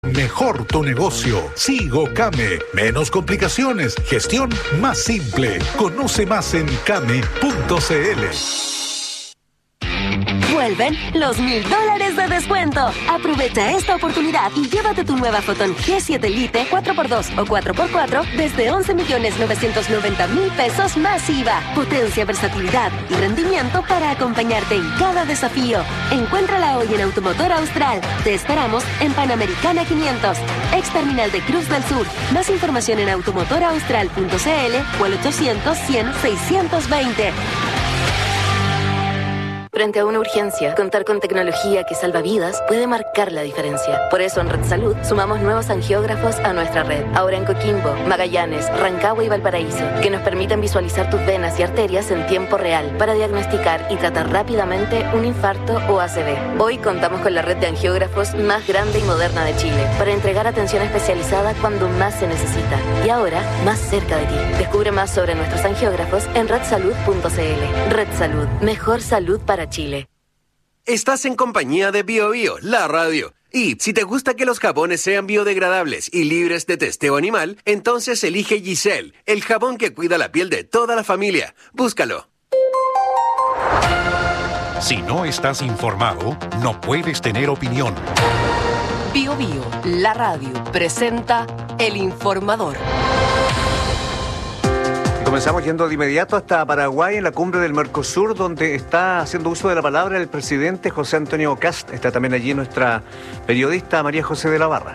Mejor tu negocio. Sigo Came. Menos complicaciones. Gestión más simple. Conoce más en came.cl. Vuelven los $1000 de descuento. Aprovecha esta oportunidad y llévate tu nueva Foton G7 Lite 4x2 o 4x4 desde 11.990.000 pesos más IVA. Potencia, versatilidad y rendimiento para acompañarte en cada desafío. Encuéntrala hoy en Automotor Austral. Te esperamos en Panamericana 500, ex terminal de Cruz del Sur. Más información en automotoraustral.cl o al 800-100-620. Frente a una urgencia, contar con tecnología que salva vidas puede marcar la diferencia. Por eso en Red Salud sumamos nuevos angiógrafos a nuestra red. Ahora en Coquimbo, Magallanes, Rancagua y Valparaíso, que nos permiten visualizar tus venas y arterias en tiempo real para diagnosticar y tratar rápidamente un infarto o ACV. Hoy contamos con la red de angiógrafos más grande y moderna de Chile para entregar atención especializada cuando más se necesita. Y ahora, más cerca de ti. Descubre más sobre nuestros angiógrafos en redsalud.cl. Red Salud. Mejor salud para Chile. Estás en compañía de BioBio, la radio. Y si te gusta que los jabones sean biodegradables y libres de testeo animal, entonces elige Giselle, el jabón que cuida la piel de toda la familia. Búscalo. Si no estás informado, no puedes tener opinión. BioBio, la radio, presenta El Informador. Comenzamos yendo de inmediato hasta Paraguay, en la cumbre del Mercosur, donde está haciendo uso de la palabra el presidente José Antonio Kast. Está también allí nuestra periodista María José de la Barra.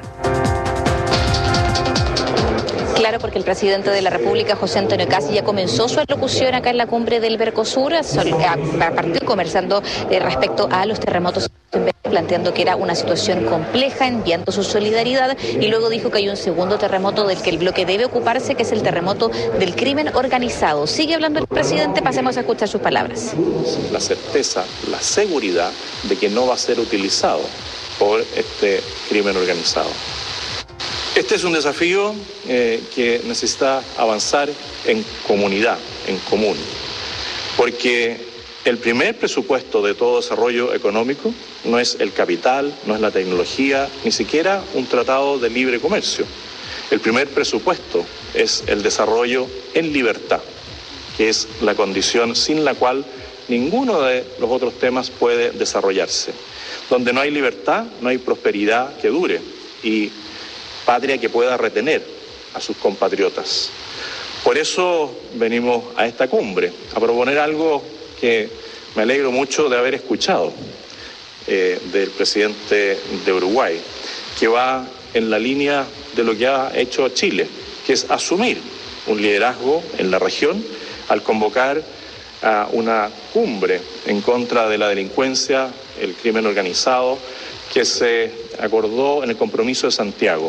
Claro, porque el presidente de la República, José Antonio Kast, ya comenzó su alocución acá en la cumbre del Mercosur, a partir conversando respecto a los terremotos, planteando que era una situación compleja, enviando su solidaridad, y luego dijo que hay un segundo terremoto del que el bloque debe ocuparse, que es el terremoto del crimen organizado. Sigue hablando el presidente, pasemos a escuchar sus palabras. La certeza, la seguridad de que no va a ser utilizado por este crimen organizado. Este es un desafío que necesita avanzar en comunidad, en común, porque el primer presupuesto de todo desarrollo económico no es el capital, no es la tecnología, ni siquiera un tratado de libre comercio. El primer presupuesto es el desarrollo en libertad, que es la condición sin la cual ninguno de los otros temas puede desarrollarse. Donde no hay libertad, no hay prosperidad que dure y patria que pueda retener a sus compatriotas. Por eso venimos a esta cumbre, a proponer algo que me alegro mucho de haber escuchado del presidente de Uruguay, que va en la línea de lo que ha hecho Chile, que es asumir un liderazgo en la región al convocar a una cumbre en contra de la delincuencia, el crimen organizado, que se acordó en el compromiso de Santiago.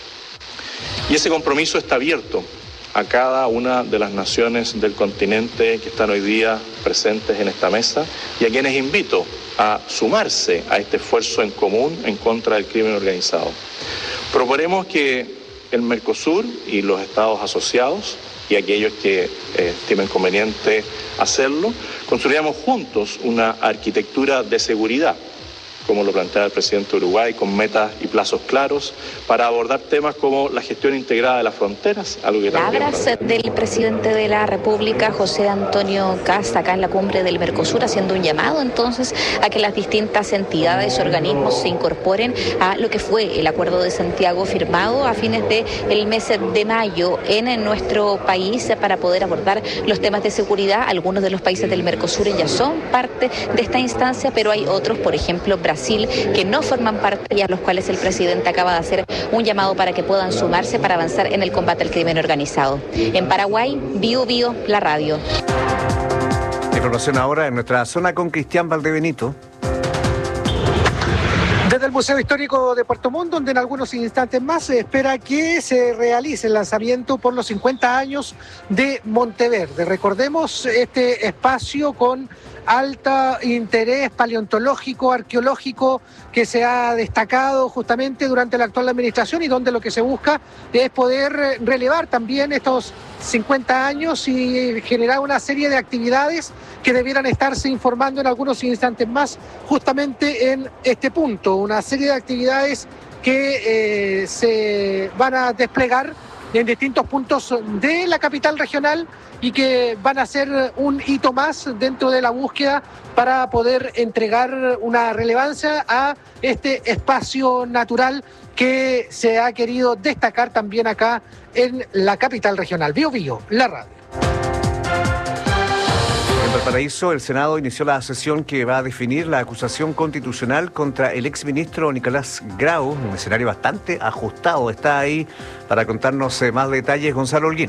Y ese compromiso está abierto a cada una de las naciones del continente que están hoy día presentes en esta mesa y a quienes invito a sumarse a este esfuerzo en común en contra del crimen organizado. Proponemos que el Mercosur y los estados asociados y aquellos que estimen conveniente hacerlo, construyamos juntos una arquitectura de seguridad, como lo plantea el presidente de Uruguay, con metas y plazos claros para abordar temas como la gestión integrada de las fronteras, algo que también... Palabras del presidente de la República, José Antonio Kast, acá en la cumbre del Mercosur, haciendo un llamado entonces a que las distintas entidades, organismos se incorporen a lo que fue el Acuerdo de Santiago firmado a fines del mes de mayo en nuestro país para poder abordar los temas de seguridad. Algunos de los países del Mercosur ya son parte de esta instancia, pero hay otros, por ejemplo, Brasil, que no forman parte y a los cuales el presidente acaba de hacer un llamado para que puedan sumarse para avanzar en el combate al crimen organizado. En Paraguay, BioBio, la radio. Información ahora en nuestra zona con Cristian Valdebenito. Desde el Museo Histórico de Puerto Montt, donde en algunos instantes más se espera que se realice el lanzamiento por los 50 años de Monteverde. Recordemos este espacio con alto interés paleontológico, arqueológico, que se ha destacado justamente durante la actual administración y donde lo que se busca es poder relevar también estos 50 años y generar una serie de actividades que debieran estarse informando en algunos instantes más justamente en este punto. Una serie de actividades que se van a desplegar en distintos puntos de la capital regional y que van a ser un hito más dentro de la búsqueda para poder entregar una relevancia a este espacio natural que se ha querido destacar también acá en la capital regional. Bío Bío, la radio. En Valparaíso, el Senado inició la sesión que va a definir la acusación constitucional contra el exministro Nicolás Grau, un escenario bastante ajustado. Está ahí para contarnos más detalles Gonzalo Holguín.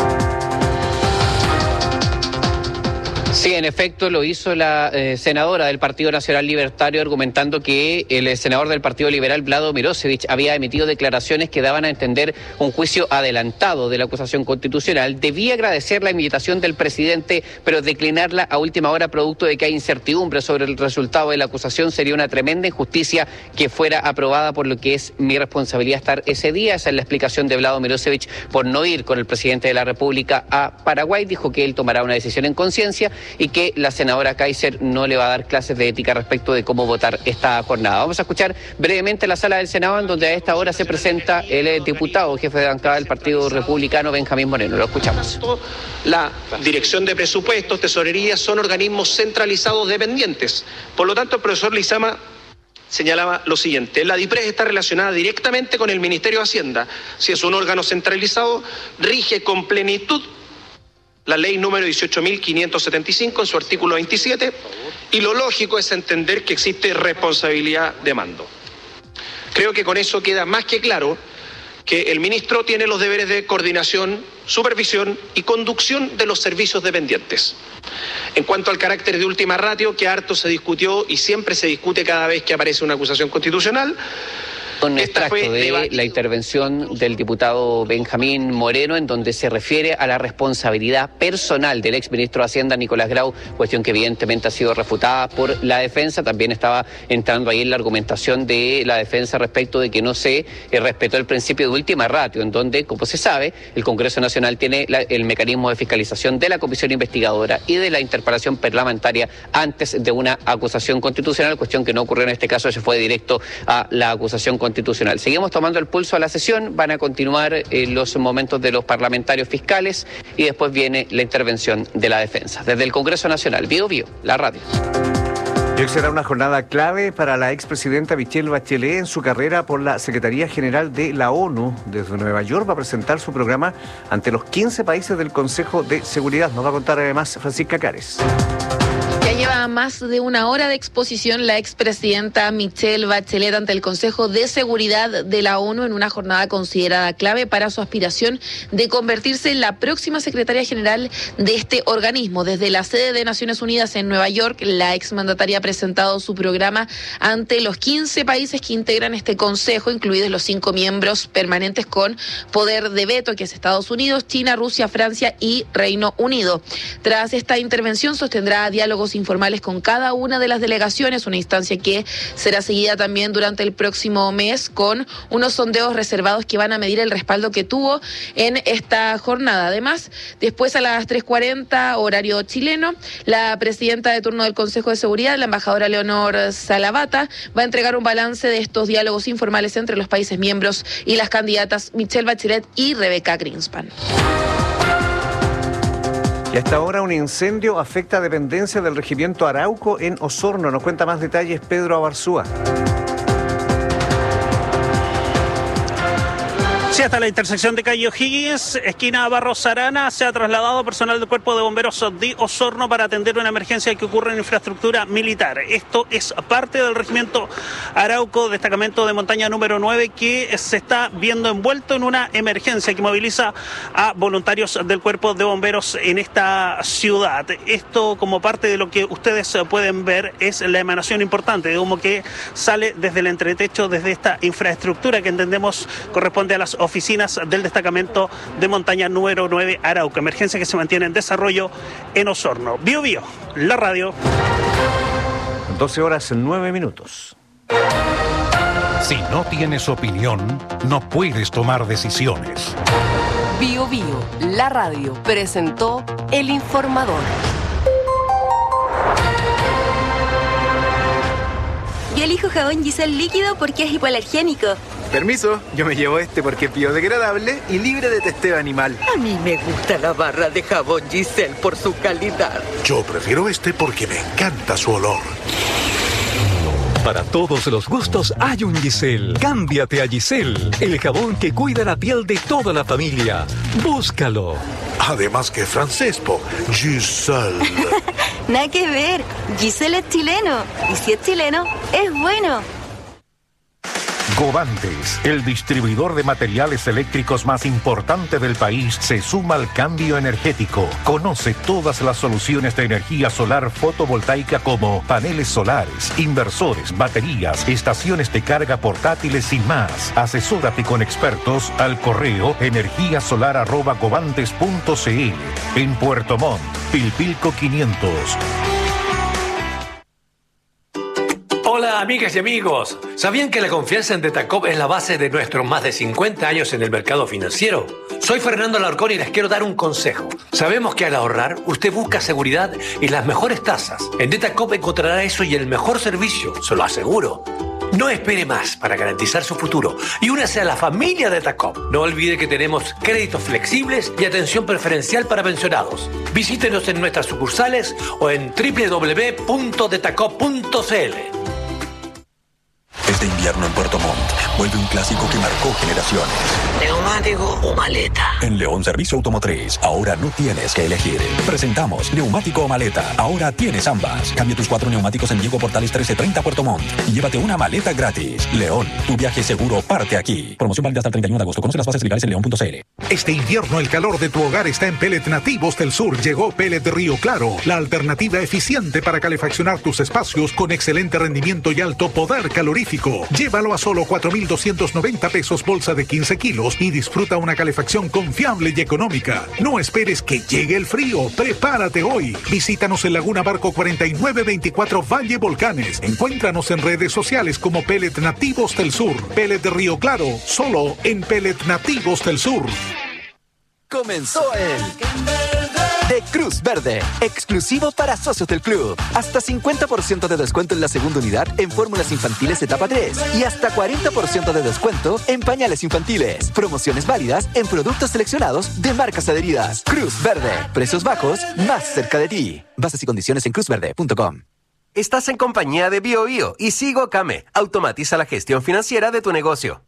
Sí, en efecto lo hizo la senadora del Partido Nacional Libertario, argumentando que el senador del Partido Liberal, Vlado Mirosevic, había emitido declaraciones que daban a entender un juicio adelantado de la acusación constitucional. Debía agradecer la invitación del presidente, pero declinarla a última hora producto de que hay incertidumbre sobre el resultado de la acusación. Sería una tremenda injusticia que fuera aprobada, por lo que es mi responsabilidad estar ese día. Esa es la explicación de Vlado Mirosevic por no ir con el presidente de la República a Paraguay. Dijo que él tomará una decisión en conciencia y que la senadora Kaiser no le va a dar clases de ética respecto de cómo votar esta jornada. Vamos a escuchar brevemente la sala del Senado, en donde a esta hora se presenta el diputado, jefe de bancada del Partido Republicano, Benjamín Moreno. Lo escuchamos. La Dirección de Presupuestos, Tesorería, son organismos centralizados dependientes. Por lo tanto, el profesor Lizama señalaba lo siguiente: la DIPRES está relacionada directamente con el Ministerio de Hacienda. Si es un órgano centralizado, rige con plenitud la ley número 18.575 en su artículo 27, y lo lógico es entender que existe responsabilidad de mando. Creo que con eso queda más que claro que el ministro tiene los deberes de coordinación, supervisión y conducción de los servicios dependientes. En cuanto al carácter de última ratio, que harto se discutió y siempre se discute cada vez que aparece una acusación constitucional, un extracto de la intervención del diputado Benjamín Moreno, en donde se refiere a la responsabilidad personal del exministro de Hacienda, Nicolás Grau, cuestión que evidentemente ha sido refutada por la defensa. También estaba entrando ahí en la argumentación de la defensa respecto de que no se respetó el principio de última ratio, en donde, como se sabe, el Congreso Nacional tiene el mecanismo de fiscalización de la comisión investigadora y de la interpelación parlamentaria antes de una acusación constitucional, cuestión que no ocurrió en este caso. Se fue directo a la acusación constitucional. Seguimos tomando el pulso a la sesión. Van a continuar los momentos de los parlamentarios fiscales y después viene la intervención de la defensa. Desde el Congreso Nacional, Bío Bío, la radio. Y hoy será una jornada clave para la expresidenta Michelle Bachelet en su carrera por la Secretaría General de la ONU. Desde Nueva York va a presentar su programa ante los 15 países del Consejo de Seguridad. Nos va a contar además Francisca Cares. Ya lleva más de una hora de exposición la expresidenta Michelle Bachelet ante el Consejo de Seguridad de la ONU, en una jornada considerada clave para su aspiración de convertirse en la próxima secretaria general de este organismo. Desde la sede de Naciones Unidas en Nueva York, la exmandataria ha presentado su programa ante los 15 países que integran este consejo, incluidos los 5 miembros permanentes con poder de veto, que es Estados Unidos, China, Rusia, Francia y Reino Unido. Tras esta intervención sostendrá diálogos informales con cada una de las delegaciones, una instancia que será seguida también durante el próximo mes con unos sondeos reservados que van a medir el respaldo que tuvo en esta jornada. Además, después a las 3:40 horario chileno, la presidenta de turno del Consejo de Seguridad, la embajadora Leonor Salavata, va a entregar un balance de estos diálogos informales entre los países miembros y las candidatas Michelle Bachelet y Rebeca Greenspan. Y hasta ahora un incendio afecta dependencia del regimiento Arauco en Osorno. Nos cuenta más detalles Pedro Abarzúa. Sí, hasta la intersección de calle O'Higgins, esquina Barros Arana, se ha trasladado personal del Cuerpo de Bomberos de Osorno para atender una emergencia que ocurre en infraestructura militar. Esto es parte del regimiento Arauco, destacamento de montaña número 9, que se está viendo envuelto en una emergencia que moviliza a voluntarios del Cuerpo de Bomberos en esta ciudad. Esto, como parte de lo que ustedes pueden ver, es la emanación importante de humo que sale desde el entretecho, desde esta infraestructura que entendemos corresponde a las oficinas del destacamento de montaña número 9 Arauco, emergencia que se mantiene en desarrollo en Osorno. Bío Bío, la radio. 12:09. Si no tienes opinión, no puedes tomar decisiones. Bío Bío, la radio, presentó El Informador. Yo elijo jabón Giselle líquido porque es hipoalergénico. Permiso, yo me llevo este porque es biodegradable y libre de testeo animal. A mí me gusta la barra de jabón Giselle por su calidad. Yo prefiero este porque me encanta su olor. Para todos los gustos hay un Giselle. Cámbiate a Giselle, el jabón que cuida la piel de toda la familia. Búscalo. Además que francés, Giselle. Nada que ver. Giselle es chileno. Y si es chileno, es bueno. Govantes, el distribuidor de materiales eléctricos más importante del país, se suma al cambio energético. Conoce todas las soluciones de energía solar fotovoltaica como paneles solares, inversores, baterías, estaciones de carga portátiles y más. Asesórate con expertos al correo energiasolar@govantes.cl. En Puerto Montt, Pilpilco 500. Hola amigas y amigos, ¿sabían que la confianza en Detacop es la base de nuestros más de 50 años en el mercado financiero? Soy Fernando Alarcón y les quiero dar un consejo. Sabemos que al ahorrar usted busca seguridad y las mejores tasas. En Detacop encontrará eso y el mejor servicio, se lo aseguro. No espere más para garantizar su futuro y únase a la familia Detacop. No olvide que tenemos créditos flexibles y atención preferencial para pensionados. Visítenos en nuestras sucursales o en www.detacop.cl. Este invierno en Puerto Montt vuelve un clásico que marcó generaciones. ¿Neumático o maleta? En León Servicio Automotriz, ahora no tienes que elegir. Presentamos neumático o maleta. Ahora tienes ambas. Cambia tus 4 neumáticos en Diego Portales 1330 Puerto Montt y llévate una maleta gratis. León, tu viaje seguro parte aquí. Promoción válida hasta el 31 de agosto. Conoce las bases legales en león.cl. Este invierno el calor de tu hogar está en Pellet Nativos del Sur. Llegó Pellet Río Claro, la alternativa eficiente para calefaccionar tus espacios con excelente rendimiento y alto poder calorífico. Llévalo a solo 4,290 pesos bolsa de 15 kilos y disfruta una calefacción confiable y económica. No esperes que llegue el frío. Prepárate hoy. Visítanos en Laguna Barco 4924 Valle Volcanes. Encuéntranos en redes sociales como Pellet Nativos del Sur. Pellet Río Claro, solo en Pellet Nativos del Sur. Comenzó el de Cruz Verde, exclusivo para socios del club. Hasta 50% de descuento en la segunda unidad en fórmulas infantiles etapa 3 y hasta 40% de descuento en pañales infantiles. Promociones válidas en productos seleccionados de marcas adheridas. Cruz Verde, precios bajos más cerca de ti. Bases y condiciones en cruzverde.com. Estás en compañía de BioBio y Sigo Kame. Automatiza la gestión financiera de tu negocio.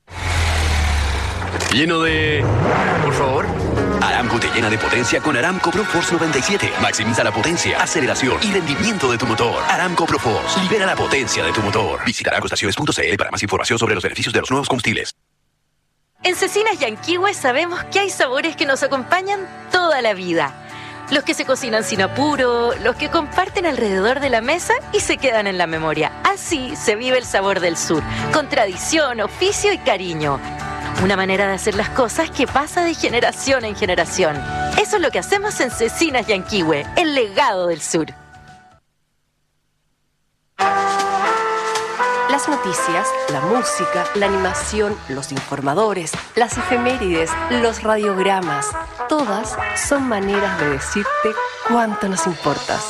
Lleno de... Por favor. Aramco te llena de potencia con Aramco ProForce 97. Maximiza la potencia, aceleración y rendimiento de tu motor. Aramco ProForce libera la potencia de tu motor. Visita aramcoestaciones.cl para más información sobre los beneficios de los nuevos combustibles. En Cecinas Yanquihue sabemos que hay sabores que nos acompañan toda la vida. Los que se cocinan sin apuro, los que comparten alrededor de la mesa y se quedan en la memoria. Así se vive el sabor del sur, con tradición, oficio y cariño. Una manera de hacer las cosas que pasa de generación en generación. Eso es lo que hacemos en Cecinas Yanquihue, el legado del sur. Las noticias, la música, la animación, los informadores, las efemérides, los radiogramas, todas son maneras de decirte cuánto nos importas.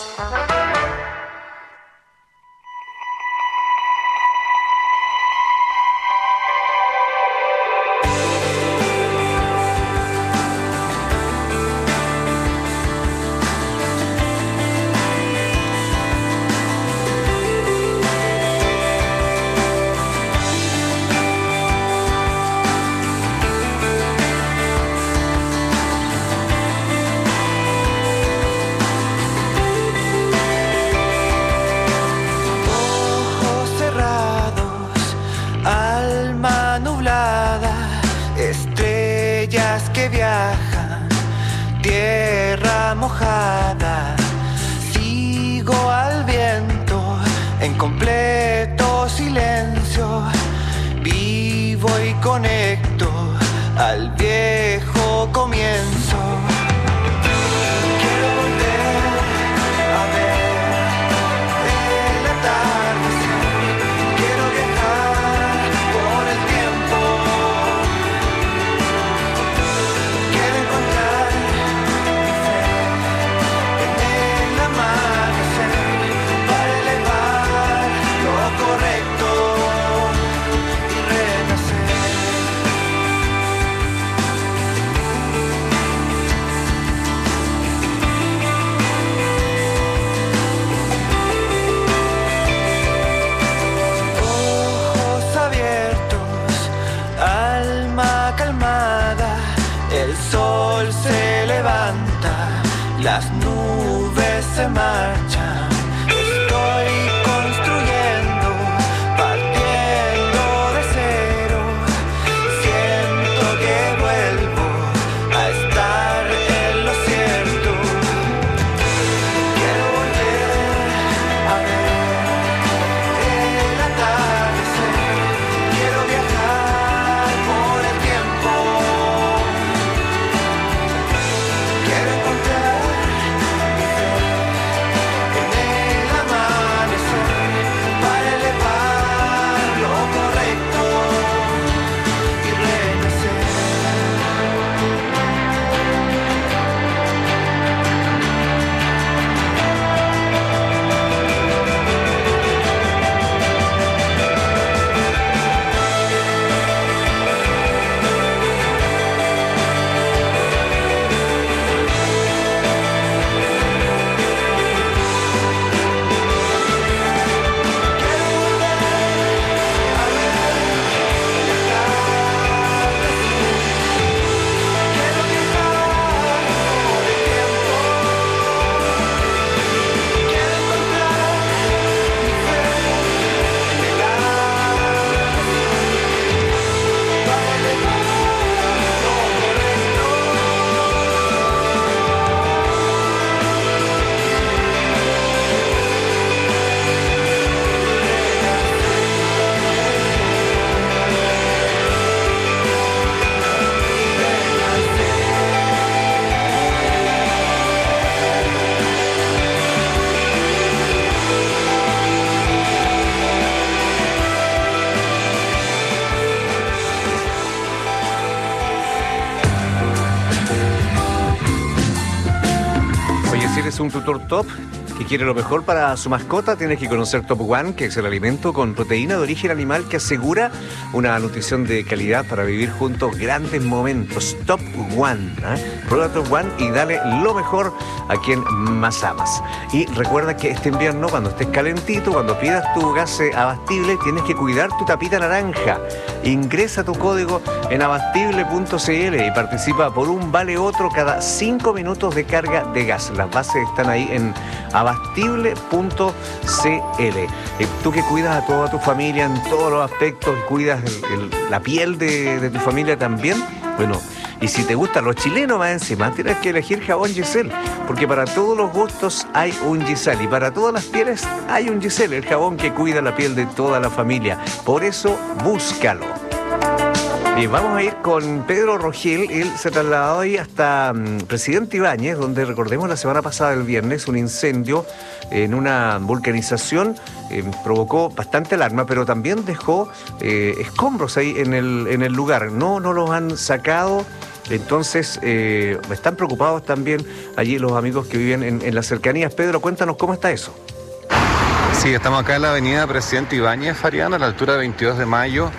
mojada, sigo al viento en completo silencio, vivo y conecto al viejo comienzo. Quiero volver a ver el atardecer, quiero viajar por el tiempo, quiero encontrar mi fe en el amanecer para elevar lo correcto y renacer. las nubes se marchan. Estoy construyendo, partiendo de cero. Siento que vuelvo a estar en lo cierto. Quiero volver a ver el atardecer. Quiero viajar por el tiempo. Quiero encontrar mi fe en el amanecer para elevar lo correcto y renacer. Oye, si eres un tutor top que quiere lo mejor para su mascota, tienes que conocer Top One, que es el alimento con proteína de origen animal que asegura una nutrición de calidad para vivir juntos grandes momentos. Top One, ¿eh? Prueba Top One y dale lo mejor a quien más amas. Y recuerda que este invierno, cuando estés calentito, cuando pidas tu gas abastible, tienes que cuidar tu tapita naranja. Ingresa tu código en abastible.cl y participa por un vale otro cada 5 minutos de carga de gas. Las bases están ahí en abastible.cl. Tú que cuidas a toda tu familia en todos los aspectos, cuidas la piel de tu familia también, bueno, y si te gustan los chilenos más encima, tienes que elegir jabón Giselle, porque para todos los gustos hay un Giselle y para todas las pieles hay un Giselle, el jabón que cuida la piel de toda la familia. Por eso, búscalo. Y vamos a ir con Pedro Rogel. Él se trasladó ahí hasta Presidente Ibáñez, donde recordemos la semana pasada, el viernes, un incendio en una vulcanización provocó bastante alarma, pero también dejó escombros ahí en el lugar. No los han sacado. Entonces, están preocupados también allí los amigos que viven en las cercanías. Pedro, cuéntanos cómo está eso. Sí, estamos acá en la avenida Presidente Ibáñez, Fariano, a la altura de 22 de mayo.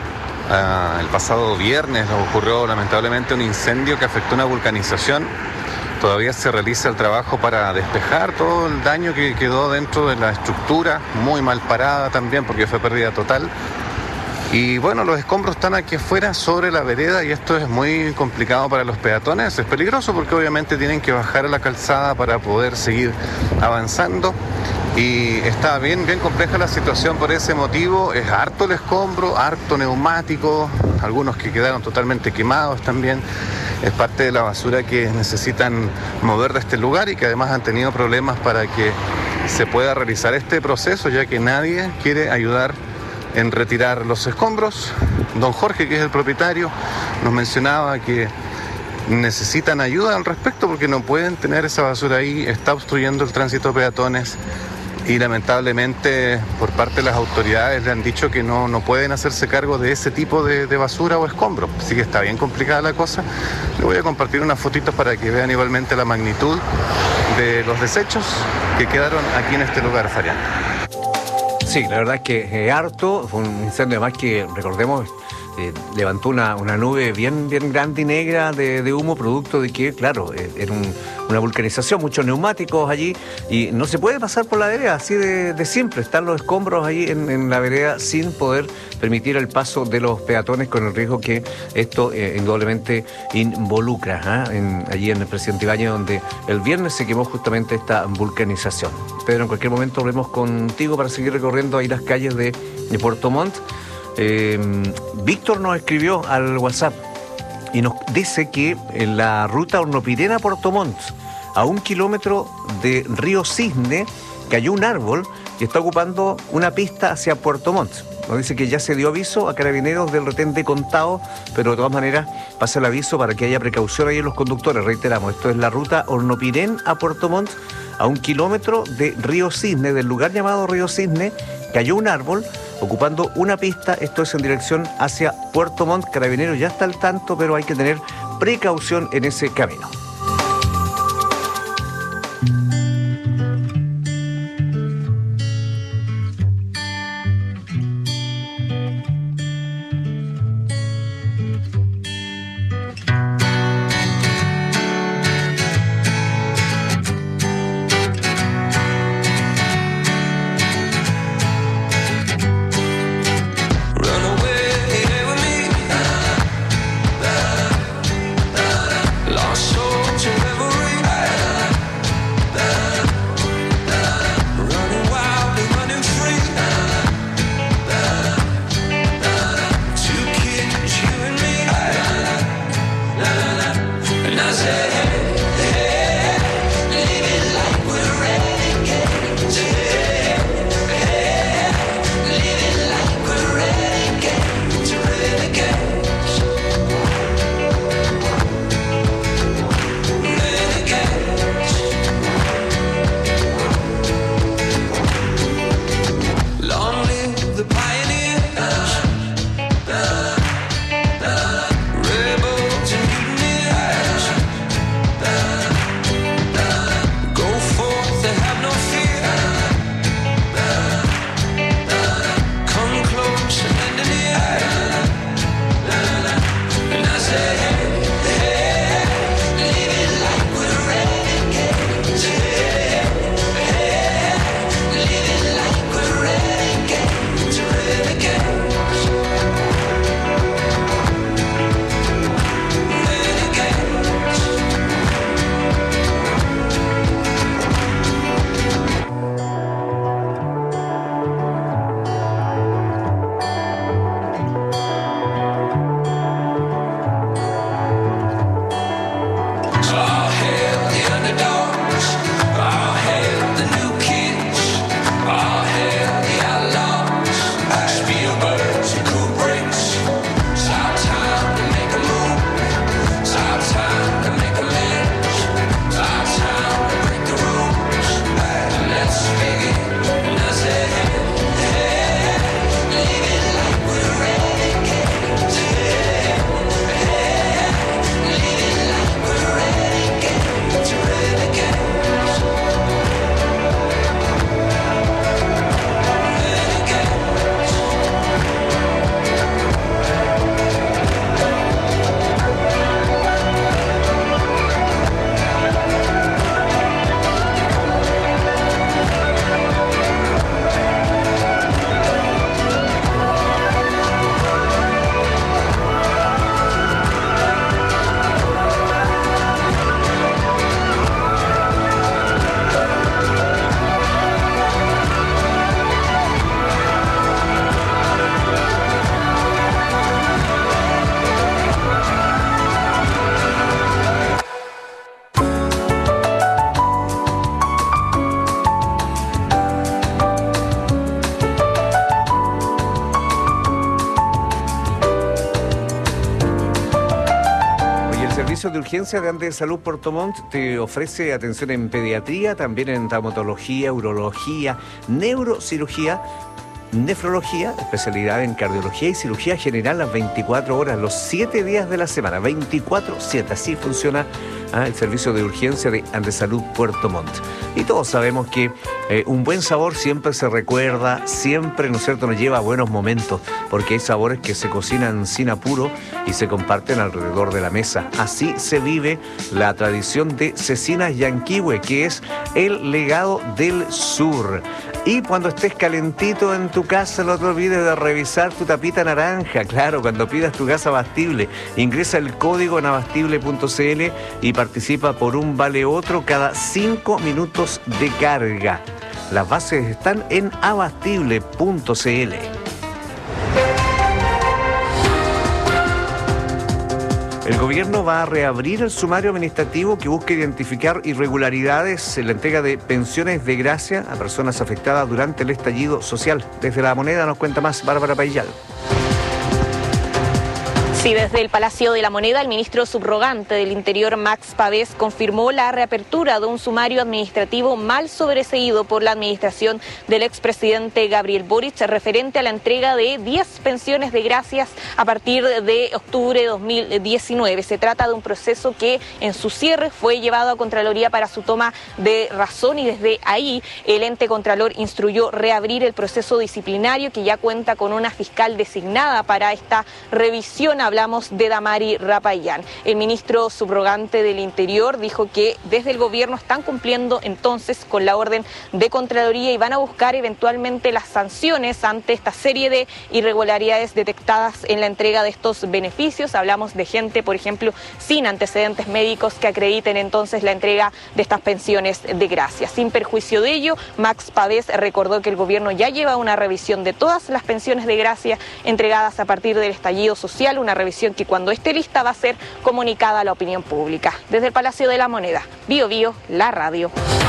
El pasado viernes ocurrió lamentablemente un incendio que afectó una vulcanización. Todavía se realiza el trabajo para despejar todo el daño que quedó dentro de la estructura, muy mal parada también porque fue pérdida total. Y bueno, los escombros están aquí afuera sobre la vereda y esto es muy complicado para los peatones. Es peligroso porque obviamente tienen que bajar a la calzada para poder seguir avanzando. Y está bien compleja la situación por ese motivo. Es harto el escombro, harto neumático, algunos que quedaron totalmente quemados también. Es parte de la basura que necesitan mover de este lugar y que además han tenido problemas para que se pueda realizar este proceso, ya que nadie quiere ayudar en retirar los escombros. Don Jorge, que es el propietario, nos mencionaba que necesitan ayuda al respecto porque no pueden tener esa basura ahí, está obstruyendo el tránsito de peatones y lamentablemente por parte de las autoridades le han dicho que no pueden hacerse cargo de ese tipo de basura o escombros. Así que está bien complicada la cosa. Le voy a compartir unas fotitos para que vean igualmente la magnitud de los desechos que quedaron aquí en este lugar, Farián. Sí, la verdad es que harto, fue un incendio además que, recordemos, levantó una nube bien grande y negra de humo, producto de que, claro, era una vulcanización, muchos neumáticos allí, y no se puede pasar por la vereda, así de siempre. Están los escombros allí en la vereda sin poder permitir el paso de los peatones, con el riesgo que esto indudablemente involucra, allí en el Presidente Ibáñez, donde el viernes se quemó justamente esta vulcanización. Pedro, en cualquier momento volvemos contigo para seguir recorriendo ahí las calles de Puerto Montt. Víctor nos escribió al WhatsApp y nos dice que en la ruta Hornopirena a Puerto Montt, a 1 kilómetro de Río Cisne, cayó un árbol y está ocupando una pista hacia Puerto Montt. Nos dice que ya se dio aviso a Carabineros del retén de Contao, pero de todas maneras pasa el aviso para que haya precaución ahí en los conductores. Reiteramos, esto es la ruta Hornopirén a Puerto Montt, a 1 kilómetro de Río Cisne, del lugar llamado Río Cisne, cayó un árbol ocupando una pista. Esto es en dirección hacia Puerto Montt. Carabineros ya está al tanto, pero hay que tener precaución en ese camino. De urgencia de Andes de Salud Puerto Montt te ofrece atención en pediatría, también en traumatología, urología, neurocirugía, nefrología, especialidad en cardiología y cirugía general las 24 horas, los 7 días de la semana, 24/7. Así funciona el servicio de urgencia de Andesalud Puerto Montt. Y todos sabemos que un buen sabor siempre se recuerda, siempre, ¿no es cierto?, nos lleva a buenos momentos, porque hay sabores que se cocinan sin apuro y se comparten alrededor de la mesa. Así se vive la tradición de Cecinas Yanquihue, que es el legado del sur. Y cuando estés calentito en tu casa, no te olvides de revisar tu tapita naranja. Claro, cuando pidas tu gas abastible, ingresa el código en abastible.cl y participa por un vale otro cada 5 minutos de carga. Las bases están en abastible.cl. El gobierno va a reabrir el sumario administrativo que busca identificar irregularidades en la entrega de pensiones de gracia a personas afectadas durante el estallido social. Desde La Moneda nos cuenta más Bárbara Paillal. Sí, desde el Palacio de la Moneda, el ministro subrogante del Interior, Max Pavés, confirmó la reapertura de un sumario administrativo mal sobreseído por la administración del expresidente Gabriel Boric, referente a la entrega de 10 pensiones de gracias a partir de octubre de 2019. Se trata de un proceso que en su cierre fue llevado a Contraloría para su toma de razón y desde ahí el ente Contralor instruyó reabrir el proceso disciplinario que ya cuenta con una fiscal designada para esta revisión. Hablamos de Damari Rapayán. El ministro subrogante del Interior dijo que desde el gobierno están cumpliendo entonces con la orden de Contraloría y van a buscar eventualmente las sanciones ante esta serie de irregularidades detectadas en la entrega de estos beneficios. Hablamos de gente, por ejemplo, sin antecedentes médicos que acrediten entonces la entrega de estas pensiones de gracia. Sin perjuicio de ello, Max Pavés recordó que el gobierno ya lleva una revisión de todas las pensiones de gracia entregadas a partir del estallido social, una revisión que cuando esté lista va a ser comunicada a la opinión pública. Desde el Palacio de la Moneda, Bio Bio, la radio.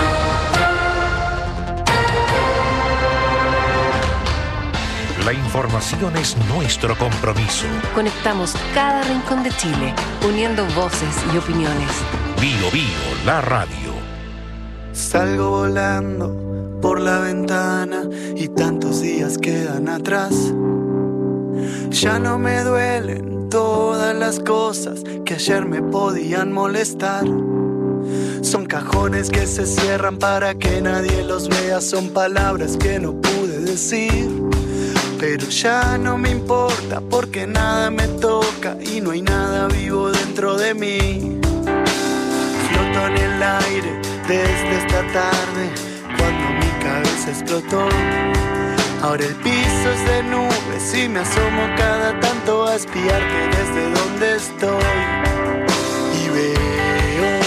La información es nuestro compromiso. Conectamos cada rincón de Chile, uniendo voces y opiniones. Bio Bio, la radio. Salgo volando por la ventana y tantos días quedan atrás. Ya no me duelen todas las cosas que ayer me podían molestar. Son cajones que se cierran para que nadie los vea. Son palabras que no pude decir, pero ya no me importa porque nada me toca y no hay nada vivo dentro de mí. Floto en el aire desde esta tarde cuando mi cabeza explotó. Ahora el piso es de nubes y me asomo cada tanto a espiarte desde donde estoy. Y veo,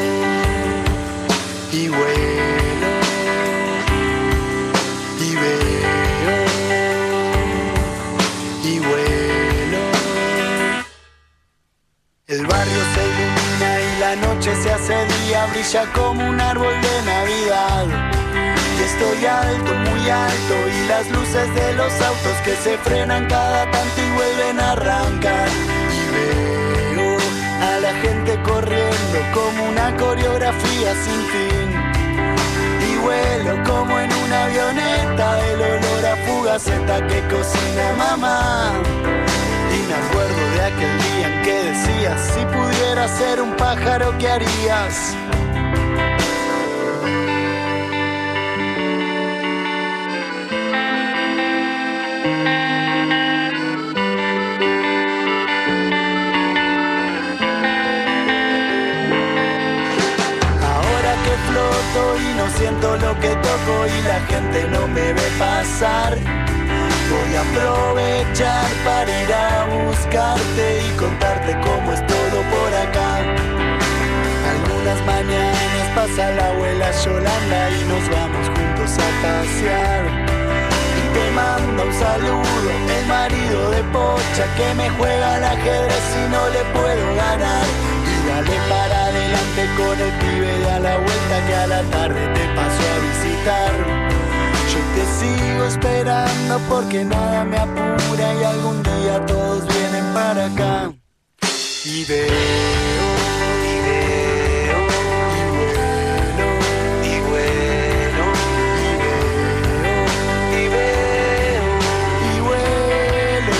y vuelo, y veo, y vuelo. El barrio se ilumina y la noche se hace día, brilla como un árbol de Navidad. Estoy alto, muy alto, y las luces de los autos que se frenan cada tanto y vuelven a arrancar. Y veo a la gente corriendo como una coreografía sin fin. Y vuelo como en una avioneta, el olor a fugaceta que cocina mamá. Y me acuerdo de aquel día en que decías, si pudieras ser un pájaro, ¿qué harías? Y no siento lo que toco y la gente no me ve pasar. Voy a aprovechar para ir a buscarte y contarte cómo es todo por acá. Algunas mañanas pasa la abuela Yolanda y nos vamos juntos a pasear. Y te manda un saludo el marido de Pocha que me juega al ajedrez y no le puedo ganar. Dale para adelante con el pibe de a la vuelta que a la tarde te paso a visitar. Yo te sigo esperando porque nada me apura y algún día todos vienen para acá. Y veo, y veo, y vuelo, y vuelo, y veo, y veo, y vuelo.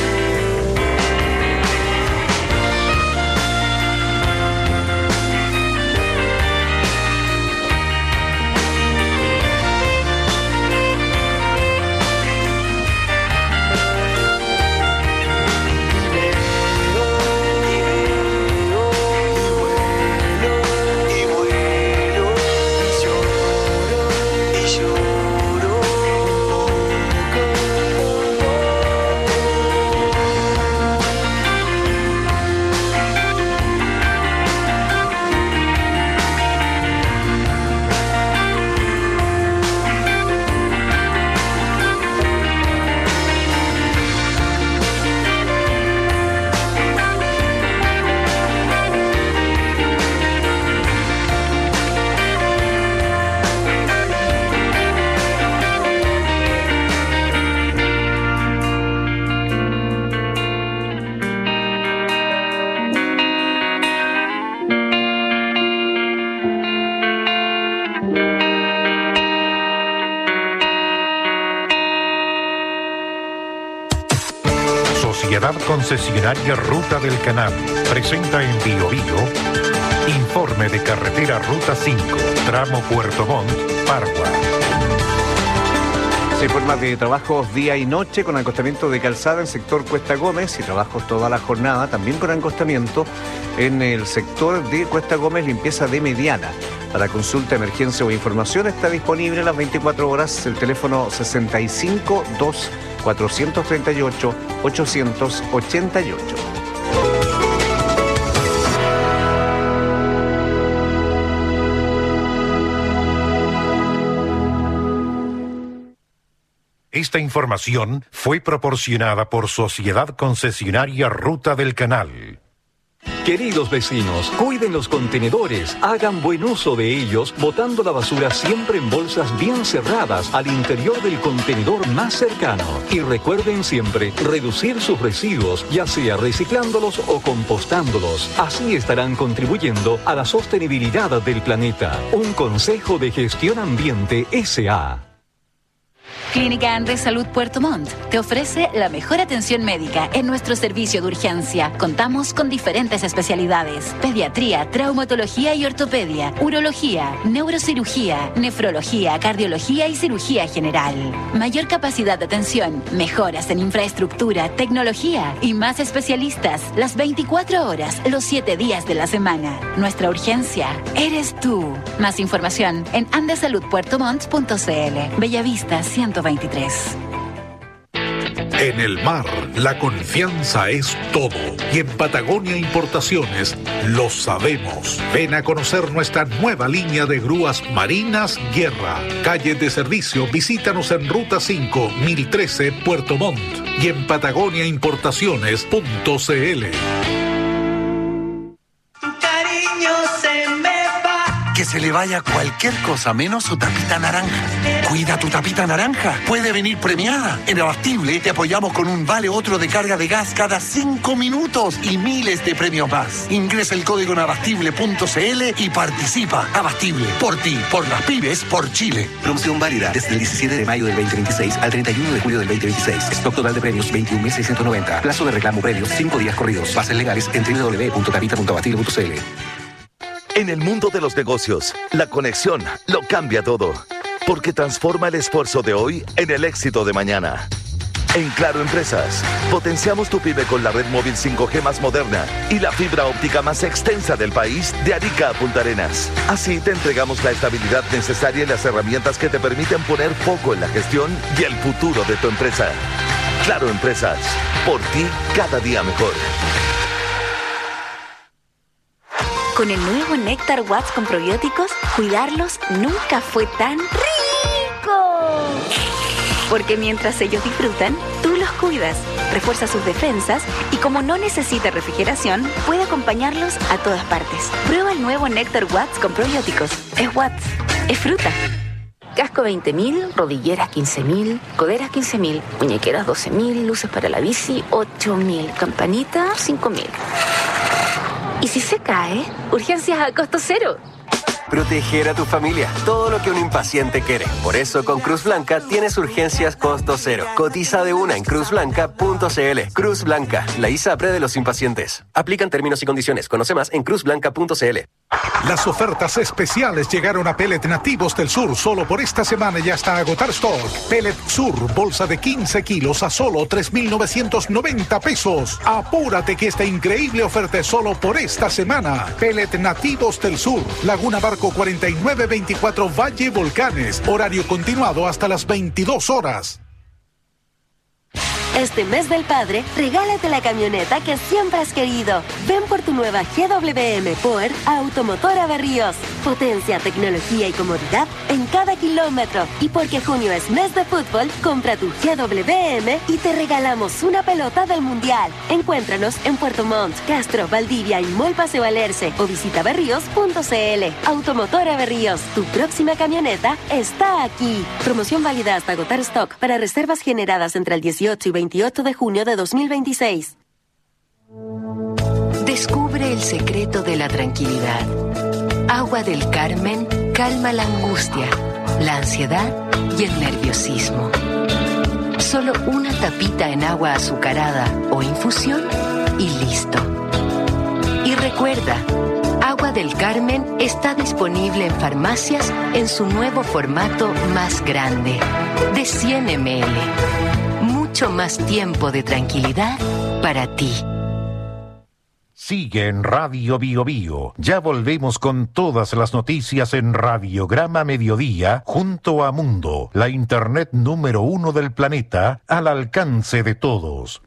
concesionaria Ruta del Canal presenta en Bio Bio informe de carretera Ruta 5, tramo Puerto Montt, Pargua. Se informa de trabajos día y noche con acostamiento de calzada en sector Cuesta Gómez y trabajos toda la jornada, también con acostamiento en el sector de Cuesta Gómez, limpieza de mediana. Para consulta, emergencia o información está disponible las 24 horas el teléfono 65 2 438 888. Esta información fue proporcionada por Sociedad Concesionaria Ruta del Canal. Queridos vecinos, cuiden los contenedores, hagan buen uso de ellos, botando la basura siempre en bolsas bien cerradas al interior del contenedor más cercano. Y recuerden siempre reducir sus residuos, ya sea reciclándolos o compostándolos. Así estarán contribuyendo a la sostenibilidad del planeta. Un consejo de Gestión Ambiente S.A. Clínica Andes Salud Puerto Montt te ofrece la mejor atención médica en nuestro servicio de urgencia. Contamos con diferentes especialidades: pediatría, traumatología y ortopedia, urología, neurocirugía, nefrología, cardiología y cirugía general. Mayor capacidad de atención, mejoras en infraestructura, tecnología y más especialistas las 24 horas, los 7 días de la semana. Nuestra urgencia eres tú. Más información en andesaludpuertomont.cl. Bellavista 123. En el mar, la confianza es todo. Y en Patagonia Importaciones lo sabemos. Ven a conocer nuestra nueva línea de grúas marinas Guerra. Calle de servicio, visítanos en Ruta 5, 1013, Puerto Montt. Y en patagoniaimportaciones.cl. Que se le vaya cualquier cosa menos su tapita naranja. Cuida tu tapita naranja. Puede venir premiada. En Abastible te apoyamos con un vale otro de carga de gas cada 5 minutos y miles de premios más. Ingresa el código en abastible.cl y participa. Abastible. Por ti, por las pymes, por Chile. Promoción válida desde el 17 de mayo del 2026 al 31 de julio del 2026. Stock total de premios 21.690. Plazo de reclamo previo 5 días corridos. Bases legales en www.tapita.abastible.cl. En el mundo de los negocios, la conexión lo cambia todo, porque transforma el esfuerzo de hoy en el éxito de mañana. En Claro Empresas, potenciamos tu pyme con la red móvil 5G más moderna y la fibra óptica más extensa del país, de Arica a Punta Arenas. Así te entregamos la estabilidad necesaria y las herramientas que te permiten poner foco en la gestión y el futuro de tu empresa. Claro Empresas, por ti cada día mejor. Con el nuevo Néctar Watts con probióticos, cuidarlos nunca fue tan rico. Porque mientras ellos disfrutan, tú los cuidas, refuerza sus defensas y como no necesita refrigeración, puede acompañarlos a todas partes. Prueba el nuevo Néctar Watts con probióticos. Es Watts, es fruta. Casco 20.000, rodilleras 15.000, coderas 15.000, muñequeras 12.000, luces para la bici 8.000, campanita 5.000. ¿Y si se cae? Urgencias a costo cero. Proteger a tu familia, todo lo que un impaciente quiere. Por eso con Cruz Blanca tienes urgencias costo cero. Cotiza de una en cruzblanca.cl. Cruz Blanca, la ISAPRE de los impacientes. Aplican términos y condiciones. Conoce más en cruzblanca.cl. Las ofertas especiales llegaron a Pellet Nativos del Sur. Solo por esta semana y hasta agotar stock. Pellet Sur, bolsa de 15 kilos a solo 3,990 pesos. Apúrate que esta increíble oferta es solo por esta semana. Pellet Nativos del Sur, Laguna Barco 4924 Valle Volcanes. Horario continuado hasta las 22 horas. Este mes del padre, regálate la camioneta que siempre has querido. Ven por tu nueva GWM Power a Automotora Berríos. Potencia, tecnología y comodidad en cada kilómetro. Y porque junio es mes de fútbol, compra tu GWM y te regalamos una pelota del Mundial. Encuéntranos en Puerto Montt, Castro, Valdivia y Mall Paseo Alerce o visita berríos.cl. Automotora Berríos, tu próxima camioneta está aquí. Promoción válida hasta agotar stock para reservas generadas entre el 18 y 28 de junio de 2026. Descubre el secreto de la tranquilidad. Agua del Carmen calma la angustia, la ansiedad y el nerviosismo. Solo una tapita en agua azucarada o infusión y listo. Y recuerda, Agua del Carmen está disponible en farmacias en su nuevo formato más grande, de 100 ml. Mucho más tiempo de tranquilidad para ti. Sigue en Radio Bio Bio. Ya volvemos con todas las noticias en Radiograma Mediodía junto a Mundo, la internet número 1 del planeta, al alcance de todos.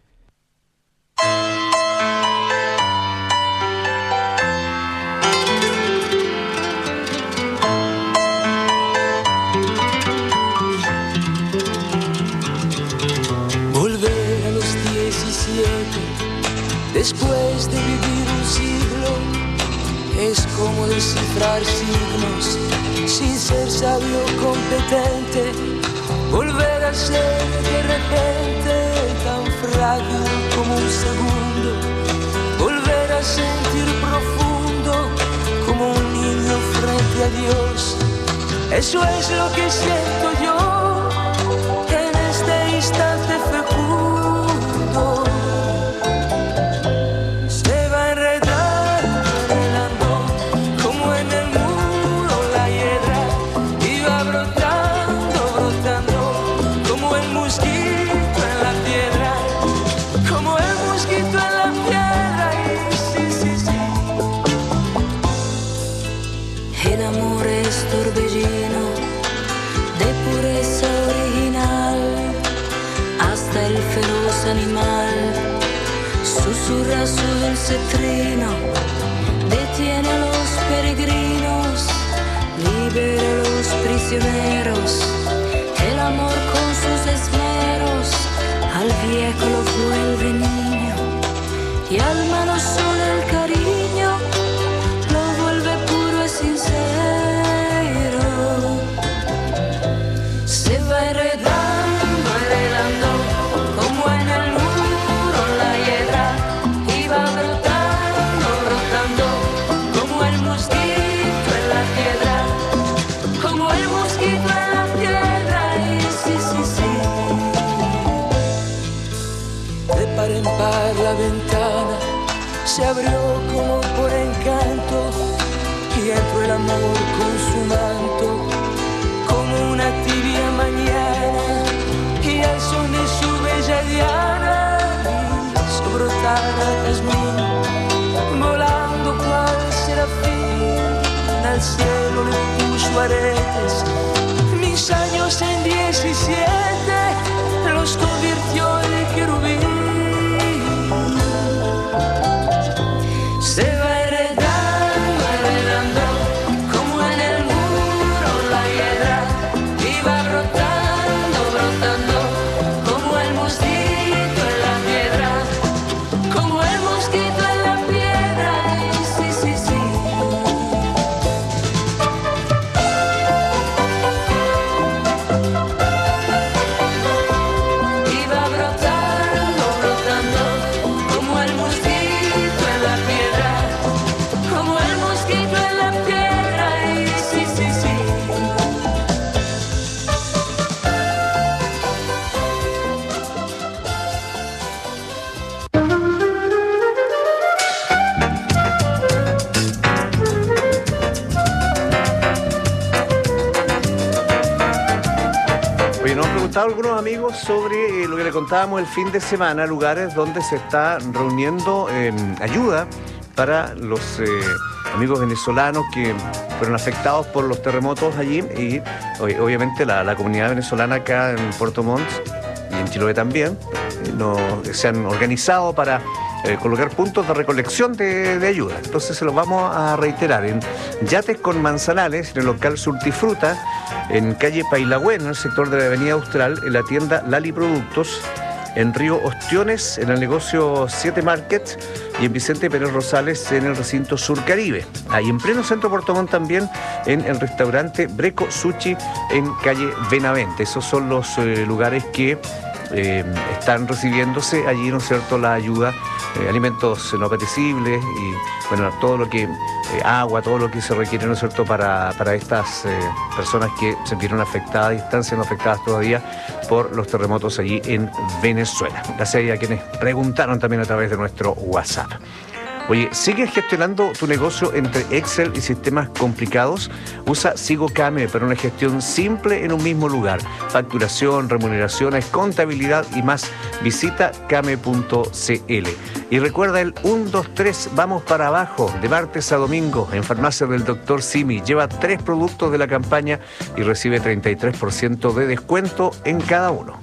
Volver a los 17 después de vivir un siglo es como descifrar signos sin ser sabio o competente. Volver a ser de repente tan frágil como un segundo. Volver a sentir profundo como un niño frente a Dios. Eso es lo que siento yo en este instante fecundo. Se va enredando como en el muro la hiedra y va brotando, brotando como el mosquito en la piedra, como el mosquito en la piedra. Y sí, sí, sí. El amor es torbellino de pureza original, hasta el feroz animal susurra su dulce trino, detiene a los peregrinos, libera a los prisioneros. El amor con sus esmeros al viejo lo vuelve niño, y al mano solo el cariño lo vuelve puro y sincero. Se va enredando, enredando como en el muro la hiedra y va brotando, brotando como el mosquito en la piedra, como el mosquito en la piedra. Y sí, sí, sí. De par en par la ventana se abrió como por encanto y entró el amor con su manto como una tibia mañana, y al son de su bella diana hizo brotar el jazmín, volando cual serafín al cielo le puso aretes. Mis años en 17 los convirtió en querubín. Se va enredando, enredando como en el muro la hiedra y va brotando, brotando como el mosquito en la piedra, como el mosquito en la piedra. Y sí, sí, sí. Y va brotando, brotando como el mosquito en la piedra, como el mosquito en la piedra. Y sí, sí, sí. Oye, nos han preguntado algunos amigos sobre lo que le contábamos el fin de semana, lugares donde se está reuniendo ayuda para los amigos venezolanos que fueron afectados por los terremotos allí, y obviamente la comunidad venezolana acá en Puerto Montt y en Chiloé también se han organizado para colocar puntos de recolección de ayuda. Entonces se los vamos a reiterar en Yates con Manzanales, en el local Surtifruta, en calle Pailagüen, en el sector de la avenida Austral, en la tienda Lali Productos, en Río Ostiones, en el negocio 7 Market, y en Vicente Pérez Rosales, en el recinto Sur Caribe. Ahí en pleno centro Puerto Montt también, en el restaurante Breco Sushi, en calle Benavente. Esos son los lugares que están recibiéndose allí, ¿no es cierto?, la ayuda alimentos no apetecibles y bueno, todo lo que agua, todo lo que se requiere, ¿no es cierto?, para estas personas que se vieron afectadas y están siendo afectadas todavía por los terremotos allí en Venezuela. Gracias a quienes preguntaron también a través de nuestro WhatsApp. Oye, ¿sigues gestionando tu negocio entre Excel y sistemas complicados? Usa SigoCame para una gestión simple en un mismo lugar. Facturación, remuneraciones, contabilidad y más. Visita came.cl. Y recuerda el 1, 2, 3, vamos para abajo, de martes a domingo, en Farmacia del Dr. Simi. Lleva 3 productos de la campaña y recibe 33% de descuento en cada uno.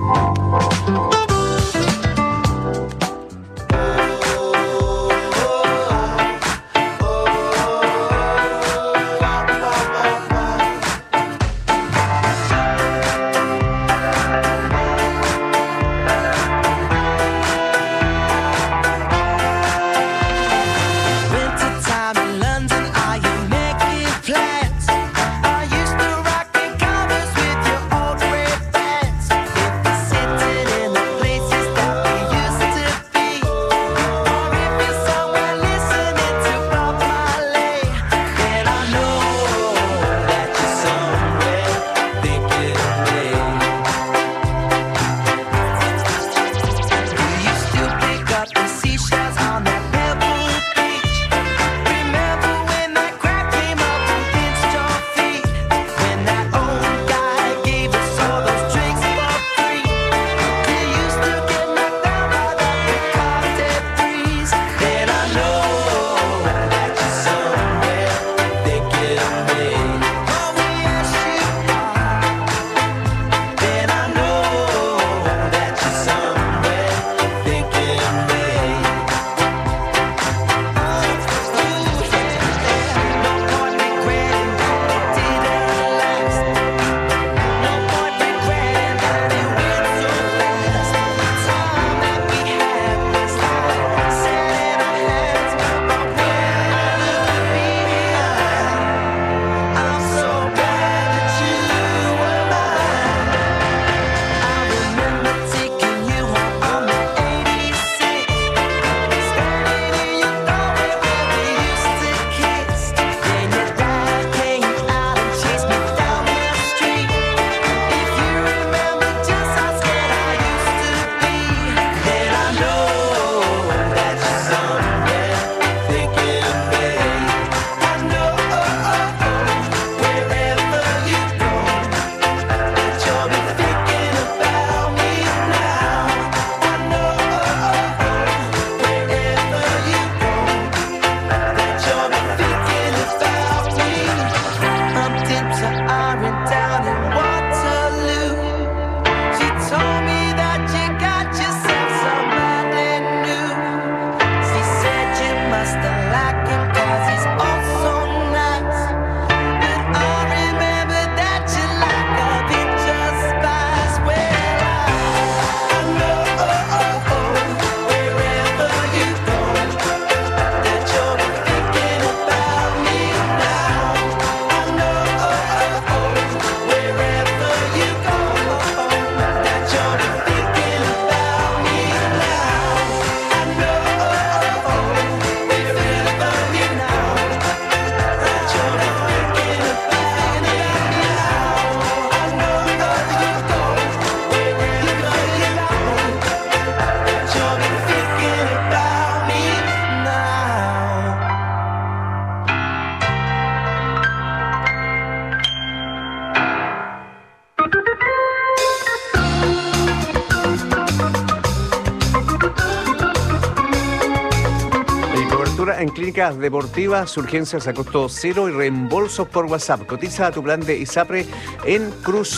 En clínicas deportivas, urgencias a costo cero y reembolsos por WhatsApp. Cotiza a tu plan de ISAPRE en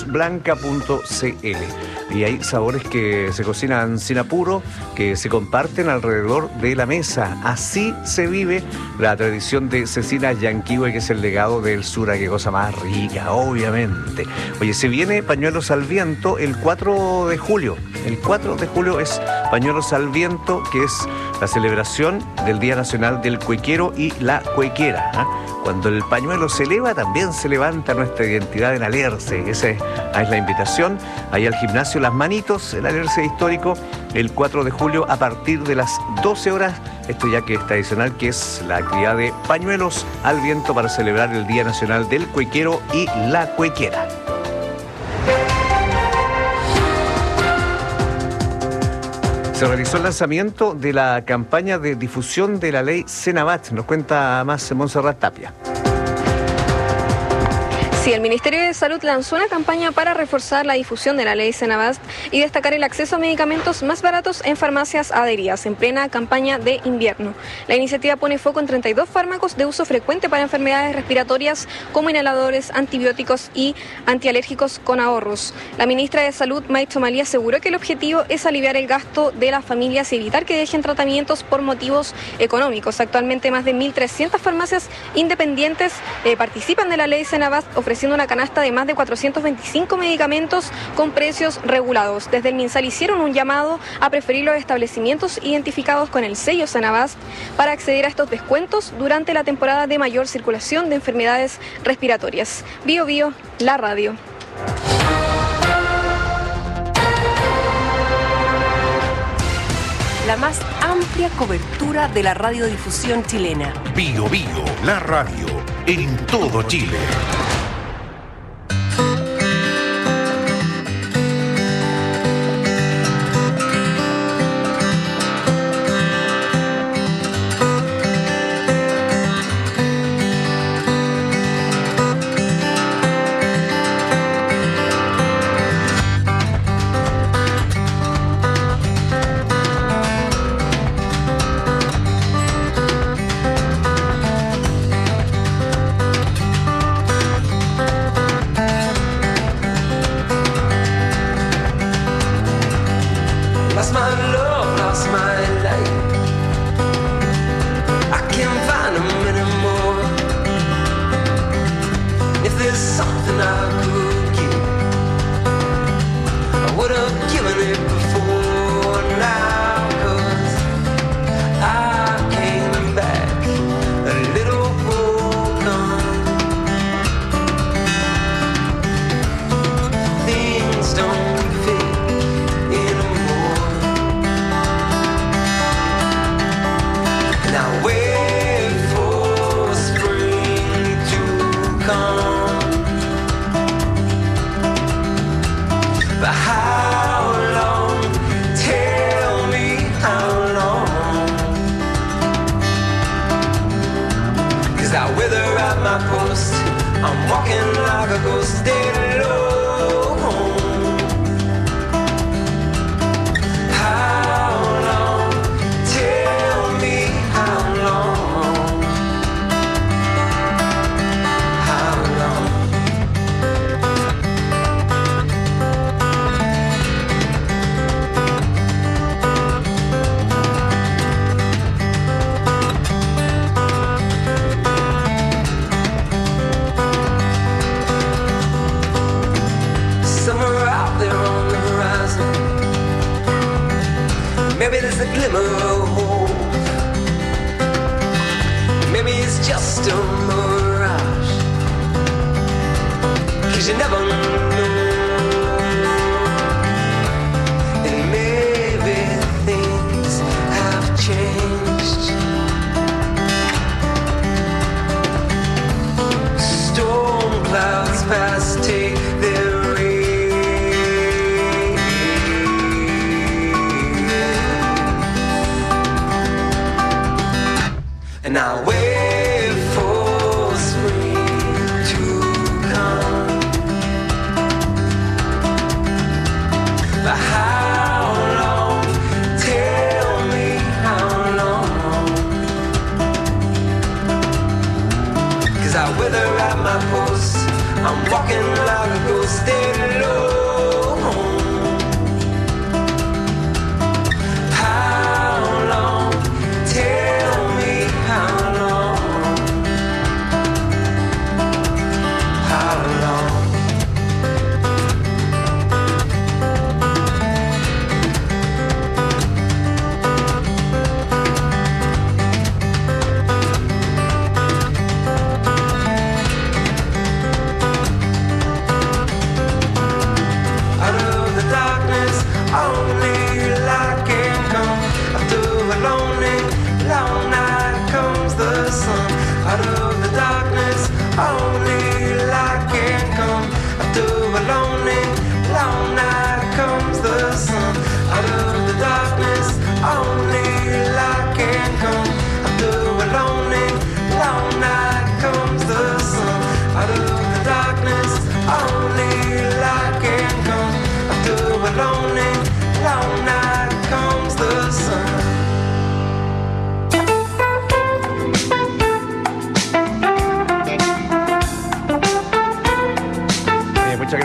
cruzblanca.cl. Y hay sabores que se cocinan sin apuro, que se comparten alrededor de la mesa. Así se vive la tradición de Cecina Yanquihue, que es el legado del sur. Qué cosa más rica, obviamente. Oye, se viene Pañuelos al Viento el 4 de julio. El 4 de julio es Pañuelos al Viento, que es la celebración del Día Nacional del Cuequero y la Cuequera. Cuando el pañuelo se eleva, también se levanta nuestra identidad en Alerce. Esa es la invitación. Ahí al gimnasio Las Manitos, el Alerce histórico, el 4 de julio a partir de las 12 horas. Esto ya que es tradicional, que es la actividad de Pañuelos al Viento para celebrar el Día Nacional del Cuequero y la Cuequera. Se realizó el lanzamiento de la campaña de difusión de la ley Cenavat. Nos cuenta más Montserrat Tapia. Sí, el Ministerio de Salud lanzó una campaña para reforzar la difusión de la ley Cenabast y destacar el acceso a medicamentos más baratos en farmacias adheridas en plena campaña de invierno. La iniciativa pone foco en 32 fármacos de uso frecuente para enfermedades respiratorias como inhaladores, antibióticos y antialérgicos con ahorros. La ministra de Salud, Maite Malí, aseguró que el objetivo es aliviar el gasto de las familias y evitar que dejen tratamientos por motivos económicos. Actualmente más de 1.300 farmacias independientes participan de la ley Cenabast, ofreciendo una canasta de más de 425 medicamentos con precios regulados. Desde el MinSal hicieron un llamado a preferir los establecimientos identificados con el sello Cenabast para acceder a estos descuentos durante la temporada de mayor circulación de enfermedades respiratorias. Bio Bio, la radio. La más amplia cobertura de la radiodifusión chilena. Bio Bio, la radio, en todo Chile.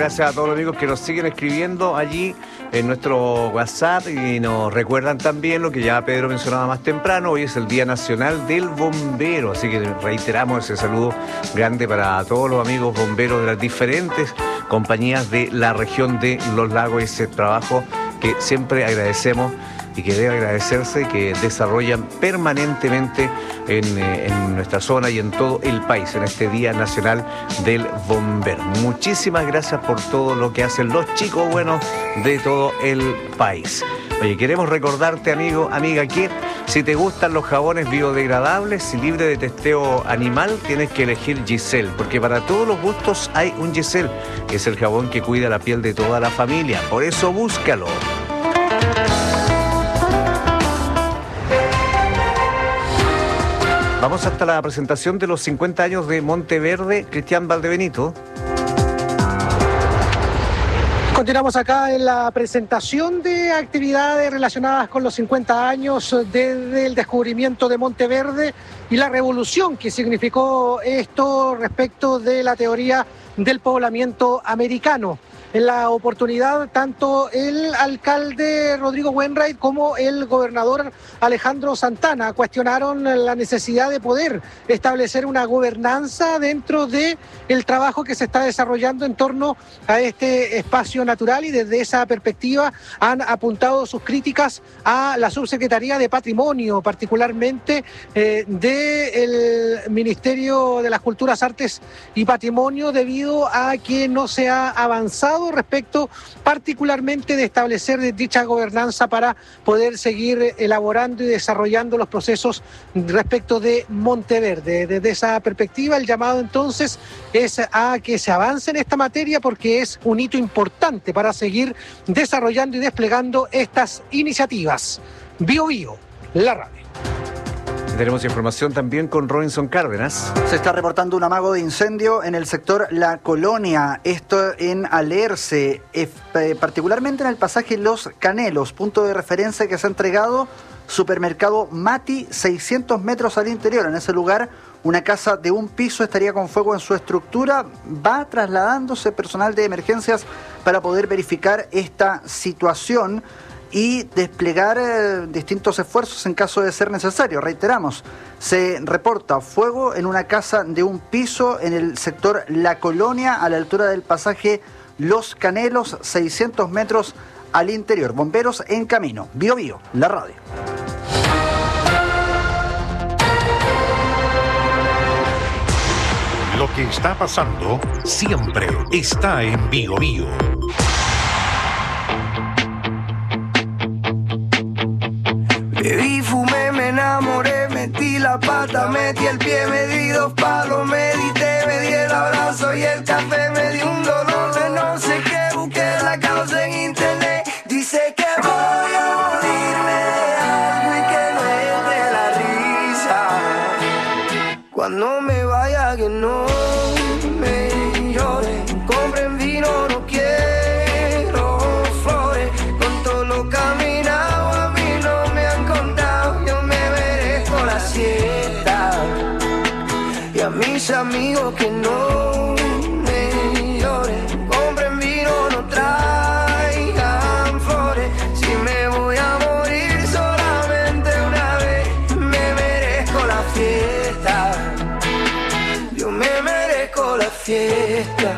gracias a todos los amigos que nos siguen escribiendo allí en nuestro WhatsApp y nos recuerdan también lo que ya Pedro mencionaba más temprano. Hoy es el Día Nacional del Bombero, así que reiteramos ese saludo grande para todos los amigos bomberos de las diferentes compañías de la región de Los Lagos, ese trabajo que siempre agradecemos y que debe agradecerse, que desarrollan permanentemente en nuestra zona y en todo el país, en este Día Nacional del Bombero. Muchísimas gracias por todo lo que hacen los chicos buenos de todo el país. Oye, queremos recordarte, amigo, amiga, que si te gustan los jabones biodegradables y libre de testeo animal, tienes que elegir Giselle, porque para todos los gustos hay un Giselle, que es el jabón que cuida la piel de toda la familia. Por eso búscalo. Vamos hasta la presentación de los 50 años de Monteverde. Cristian Valdebenito. Continuamos acá en la presentación de actividades relacionadas con los 50 años desde el descubrimiento de Monteverde y la revolución que significó esto respecto de la teoría del poblamiento americano. En la oportunidad, tanto el alcalde Rodrigo Wainwright como el gobernador Alejandro Santana cuestionaron la necesidad de poder establecer una gobernanza dentro del trabajo que se está desarrollando en torno a este espacio natural, y desde esa perspectiva han apuntado sus críticas a la Subsecretaría de Patrimonio, particularmente del Ministerio de las Culturas, Artes y Patrimonio, debido a que no se ha avanzado respecto particularmente de establecer dicha gobernanza para poder seguir elaborando y desarrollando los procesos respecto de Monteverde. Desde esa perspectiva, el llamado entonces es a que se avance en esta materia, porque es un hito importante para seguir desarrollando y desplegando estas iniciativas. Bio Bio, la radio. Tenemos información también con Robinson Cárdenas. Se está reportando un amago de incendio en el sector La Colonia, esto en Alerce, particularmente en el pasaje Los Canelos, punto de referencia que se ha entregado supermercado Mati, 600 metros al interior. En ese lugar, una casa de un piso estaría con fuego en su estructura. Va trasladándose personal de emergencias para poder verificar esta situación y desplegar distintos esfuerzos en caso de ser necesario. Reiteramos, se reporta fuego en una casa de un piso en el sector La Colonia, a la altura del pasaje Los Canelos, 600 metros al interior. Bomberos en camino. Bio Bio, la radio. Lo que está pasando siempre está en Bio Bio. Bebí, fumé, me enamoré, metí la pata, metí el pie, me di 2 palos, medité, me di el abrazo y el café, me di un dolor de no sé qué, busqué la causa en internet, dice que voy a morirme de algo y que no es de la risa, cuando me vaya que no me llore, compren vino, no quiero flores, con todo lo caminado a mí no me han contado, yo me merezco la siesta, y a mis amigos que no me lloren, compren vino, no traigan flores, si me voy a morir solamente una vez, me merezco la fiesta, yo me merezco la fiesta.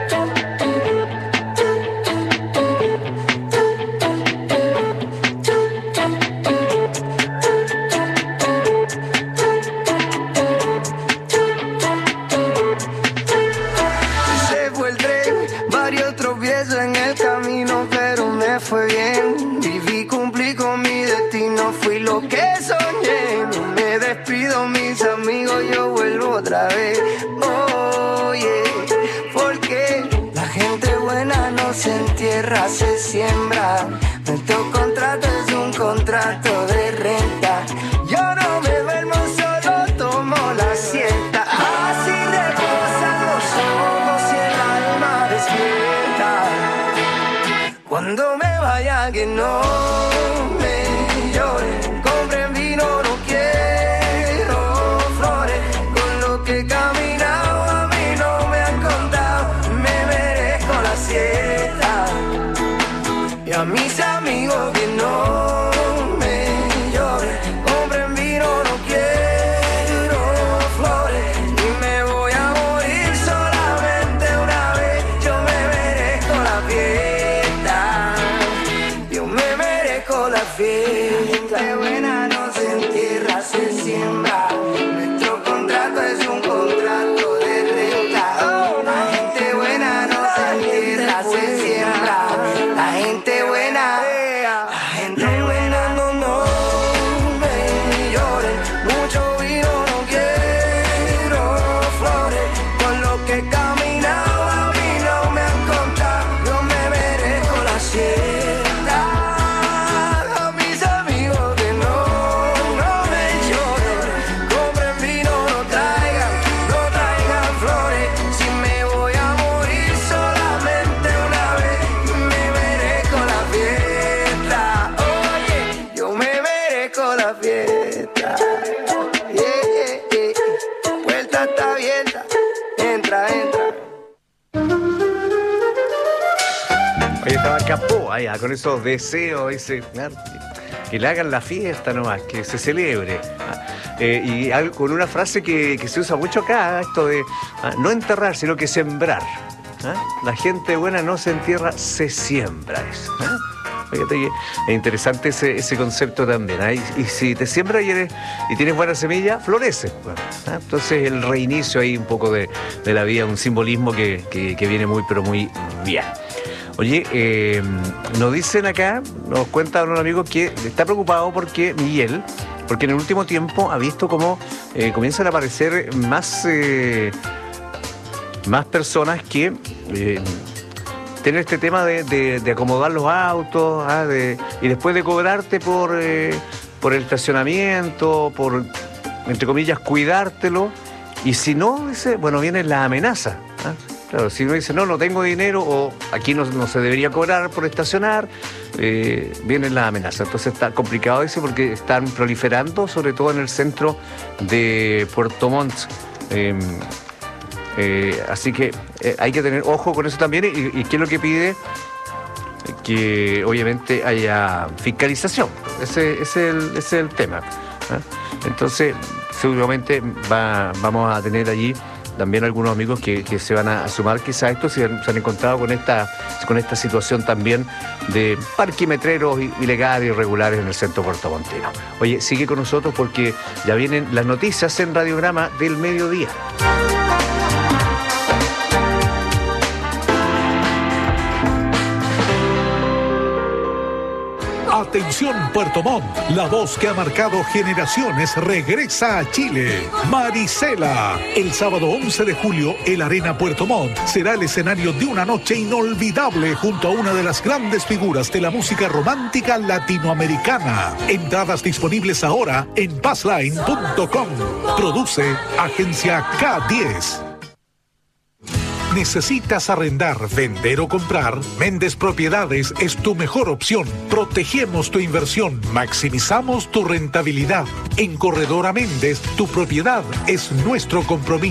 Se fue el tren, varios tropiezos en el camino, pero me fue bien. Viví, cumplí con mi destino, fui lo que soñé. No me despido, mis amigos, yo vuelvo otra vez. Oye, porque la gente buena no se entierra, se siembra. Nuestro contrato es un contrato de renta. Yo no me duermo, solo tomo la siesta. Así reposan los ojos y el alma despierta. Cuando me vaya que no me lloren, compren vino, no quiero flores, con lo que he caminado a mí no me han contado, me merezco la siesta. fiesta. Gente buena no se entierra, se siembra. Nuestro contrato es un contrato de renta. La gente buena no se entierra, se siembra. La gente buena, la gente buena no me llores. Mucho vino no quiero flores. Con lo que he caminado a mí no me han contado. Yo me merezco la siesta. A mis amigos que no me lloren. Compren vino, no traigan flores. Si me voy a morir solamente una vez, me merezco la fiesta. Oye, yo me merezco la fiesta. Puerta está abierta, entra. Oye, estaba Capó allá con esos deseos, dice, que le hagan la fiesta nomás, que se celebre. Y algo, con una frase que se usa mucho acá, esto de no enterrar, sino que sembrar. La gente buena no se entierra, se siembra. Fíjate que es interesante ese concepto también. Y si te siembras y tienes buena semilla, florece. Entonces el reinicio ahí un poco de la vida, un simbolismo que viene muy, pero muy bien. Oye, nos dicen acá, nos cuenta un amigo que está preocupado porque Miguel, porque en el último tiempo ha visto cómo comienzan a aparecer más personas que tienen este tema de acomodar los autos, y después de cobrarte por el estacionamiento, por, entre comillas, cuidártelo, y si no, dice, bueno, viene la amenaza. Claro, si uno dice, no tengo dinero, o aquí no se debería cobrar por estacionar, viene la amenaza. Entonces está complicado eso porque están proliferando, sobre todo en el centro de Puerto Montt. Así que hay que tener ojo con eso también. ¿Y qué es lo que pide? Que obviamente haya fiscalización. Ese es el tema. Entonces, seguramente vamos a tener allí también algunos amigos que se van a sumar quizás a esto, se han encontrado con esta situación también de parquimetreros ilegales, irregulares en el centro puertomontino. Oye, sigue con nosotros porque ya vienen las noticias en Radiograma del Mediodía. Atención Puerto Montt, la voz que ha marcado generaciones regresa a Chile. Marisela. El sábado 11 de julio, el Arena Puerto Montt será el escenario de una noche inolvidable junto a una de las grandes figuras de la música romántica latinoamericana. Entradas disponibles ahora en passline.com. Produce Agencia K10. ¿Necesitas arrendar, vender o comprar? Méndez Propiedades es tu mejor opción. Protegemos tu inversión, maximizamos tu rentabilidad. En Corredora Méndez, tu propiedad es nuestro compromiso.